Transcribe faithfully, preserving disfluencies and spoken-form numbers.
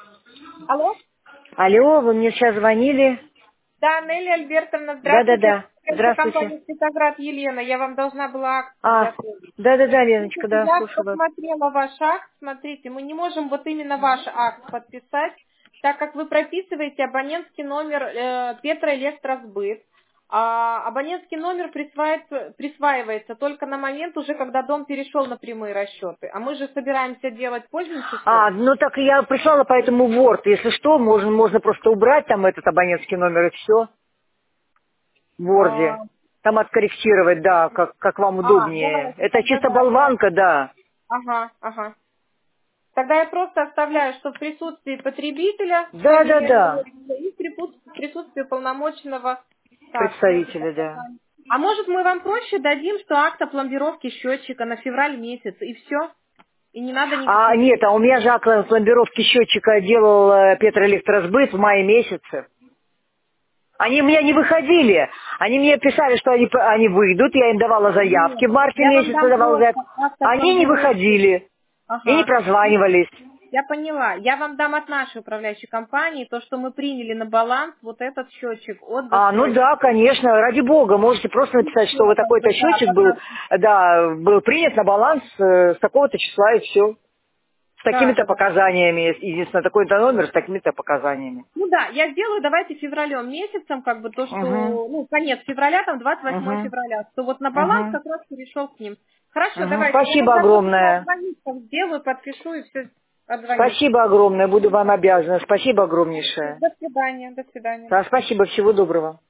Алло? Алло, вы мне сейчас звонили? Да, Нелли Альбертовна, здравствуйте. Да-да-да. Это Здравствуйте. компания «Светоград» Елена. Я вам должна была акт А, подготовить. да-да-да, Леночка, Слушайте, да, я слушаю вас. посмотрела ваш акт. Смотрите, мы не можем вот именно ваш акт подписать, так как вы прописываете абонентский номер э, Петроэлектросбыт. А абонентский номер присваивается, присваивается только на момент уже, когда дом перешел на прямые расчеты. А мы же собираемся делать поздним А, числом. ну так я прислала по этому Word. Если что, можно, можно просто убрать там этот абонентский номер и все в А, Word. Там откорректировать, да, как, как вам а, удобнее. давайте Это тогда, чисто да, я... болванка, да. Ага, ага. Тогда я просто оставляю, что в присутствии потребителя с фамилией Да-да-да. и в припу- в присутствии полномоченного. Так, смотрите, Представители, да. а может мы вам проще дадим, что акт о пломбировке счетчика на февраль месяц, и все? И не надо А никаких... нет, а у меня же акт пломбировки счетчика делал э, Петроэлектросбыт в мае месяце. Они у меня не выходили. Они мне писали, что они, п- они выйдут. Я им давала заявки Нет, в марте я вам месяце, дам давала просто заявки. акт о Они не пломбировке. выходили и не Ага. прозванивались. Я поняла. Я вам дам от нашей управляющей компании то, что мы приняли на баланс вот этот счетчик от А, ну да, застройщика. конечно, ради бога, можете просто И написать, что всё, вот как бы, такой-то да, счетчик был, пожалуйста. да, был принят на баланс э, с такого-то числа и все. С Да, такими-то да, да. показаниями, единственное, такой-то номер с такими-то показаниями. Ну да, я сделаю, давайте февралем месяцем, как бы то, Угу, что, ну, конец февраля, там двадцать восьмое угу, февраля, что вот на баланс угу, как раз перешел к ним. Хорошо, угу. давайте, я Спасибо тогда после огромное. отзвониться сделаю, подпишу и все, отзвонюсь. Спасибо огромное, буду вам обязана. Спасибо огромнейшее. До свидания, до свидания. Да, спасибо, всего доброго.